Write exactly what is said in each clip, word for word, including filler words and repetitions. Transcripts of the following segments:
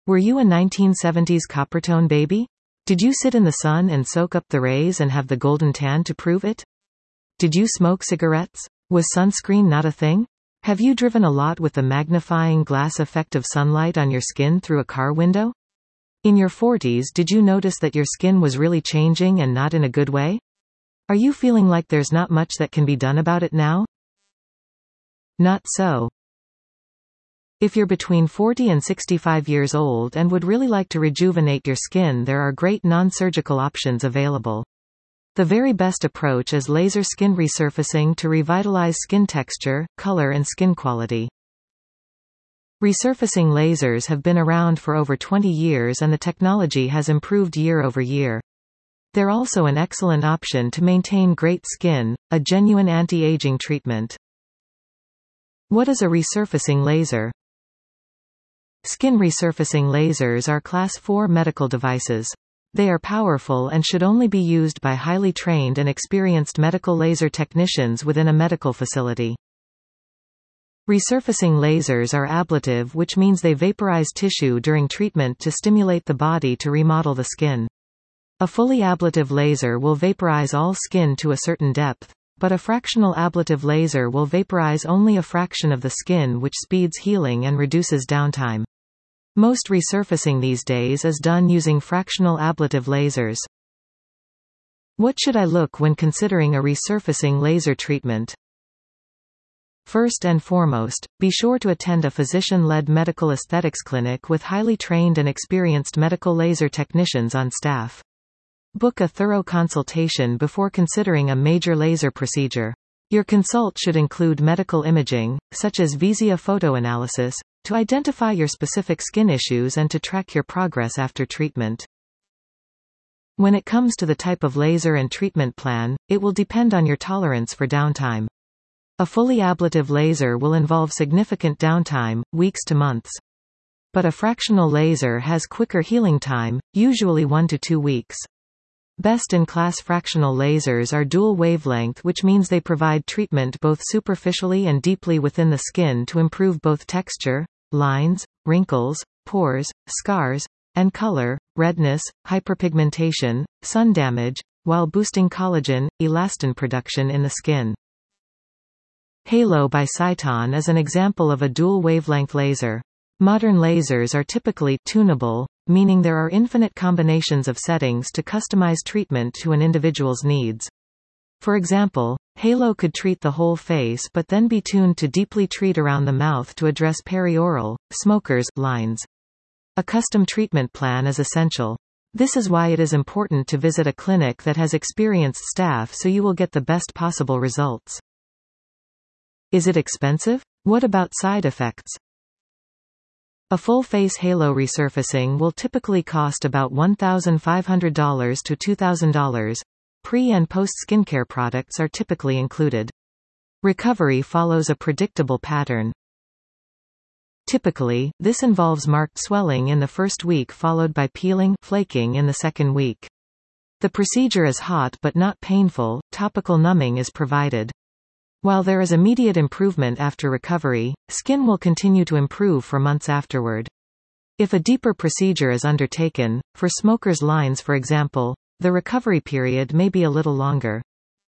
Were you a nineteen seventies Coppertone baby? Did you sit in the sun and soak up the rays and have the golden tan to prove it? Did you smoke cigarettes? Was sunscreen not a thing? Have you driven a lot with the magnifying glass effect of sunlight on your skin through a car window? In your forties, did you notice that your skin was really changing and not in a good way? Are you feeling like there's not much that can be done about it now? Not so. If you're between forty and sixty-five years old and would really like to rejuvenate your skin, there are great non-surgical options available. The very best approach is laser skin resurfacing to revitalize skin texture, color and skin quality. Resurfacing lasers have been around for over twenty years and the technology has improved year over year. They're also an excellent option to maintain great skin, a genuine anti-aging treatment. What is a resurfacing laser? Skin resurfacing lasers are class four medical devices. They are powerful and should only be used by highly trained and experienced medical laser technicians within a medical facility. Resurfacing lasers are ablative, which means they vaporize tissue during treatment to stimulate the body to remodel the skin. A fully ablative laser will vaporize all skin to a certain depth, but a fractional ablative laser will vaporize only a fraction of the skin, which speeds healing and reduces downtime. Most resurfacing these days is done using fractional ablative lasers. What should I look when considering a resurfacing laser treatment? First and foremost, be sure to attend a physician-led medical aesthetics clinic with highly trained and experienced medical laser technicians on staff. Book a thorough consultation before considering a major laser procedure. Your consult should include medical imaging, such as Vizia photoanalysis, to identify your specific skin issues and to track your progress after treatment. When it comes to the type of laser and treatment plan, it will depend on your tolerance for downtime. A fully ablative laser will involve significant downtime, weeks to months. But a fractional laser has quicker healing time, usually one to two weeks. Best-in-class fractional lasers are dual wavelength, which means they provide treatment both superficially and deeply within the skin to improve both texture, lines, wrinkles, pores, scars, and color, redness, hyperpigmentation, sun damage, while boosting collagen, elastin production in the skin. Halo by Cyton is an example of a dual wavelength laser. Modern lasers are typically tunable, meaning there are infinite combinations of settings to customize treatment to an individual's needs. For example, Halo could treat the whole face but then be tuned to deeply treat around the mouth to address perioral, smokers' lines. A custom treatment plan is essential. This is why it is important to visit a clinic that has experienced staff so you will get the best possible results. Is it expensive? What about side effects? A full-face halo resurfacing will typically cost about one thousand five hundred dollars to two thousand dollars. Pre- and post-skincare products are typically included. Recovery follows a predictable pattern. Typically, this involves marked swelling in the first week followed by peeling, flaking in the second week. The procedure is hot but not painful, topical numbing is provided. While there is immediate improvement after recovery, skin will continue to improve for months afterward. If a deeper procedure is undertaken, for smokers' lines for example, the recovery period may be a little longer.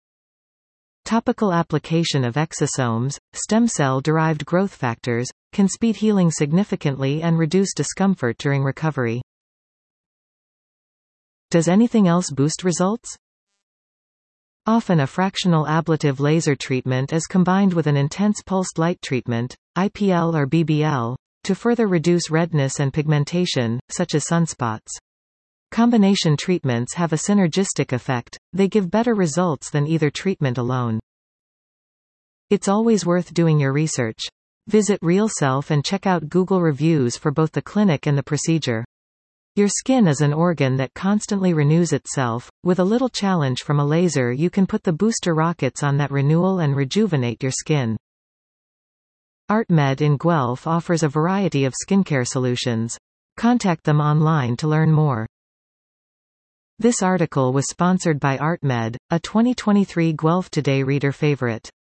Topical application of exosomes, stem cell-derived growth factors, can speed healing significantly and reduce discomfort during recovery. Does anything else boost results? Often a fractional ablative laser treatment is combined with an intense pulsed light treatment, I P L or B B L, to further reduce redness and pigmentation, such as sunspots. Combination treatments have a synergistic effect, they give better results than either treatment alone. It's always worth doing your research. Visit RealSelf and check out Google reviews for both the clinic and the procedure. Your skin is an organ that constantly renews itself. With a little challenge from a laser, you can put the booster rockets on that renewal and rejuvenate your skin. ArtMed in Guelph offers a variety of skincare solutions. Contact them online to learn more. This article was sponsored by ArtMed, a twenty twenty-three Guelph Today reader favorite.